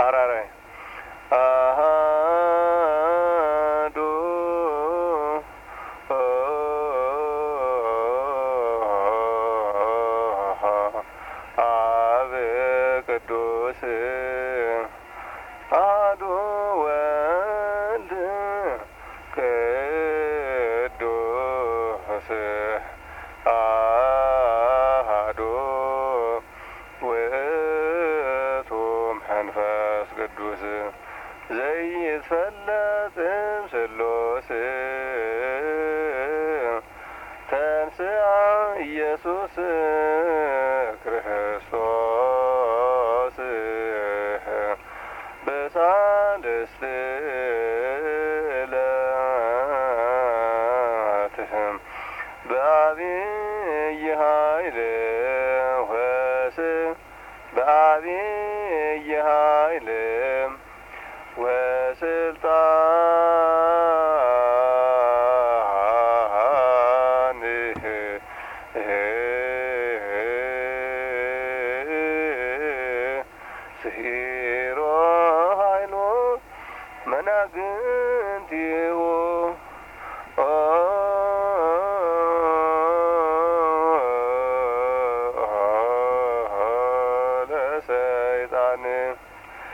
አራራይ አሃዱ አብ ቅዱስ አሐዱ ወልድ ቅዱስ አሐዱ ውእቱ መንፈስ ቅዱስ ዘይትፈለጥ እምስሉስ ተንሥአ ኢየሱስ ክርስቶስ በሳልስት ዕለት በዐቢይ ኃይል በዐቢይ ኃይል ወስልጣን ስሒሮ ኃይሉ መናግር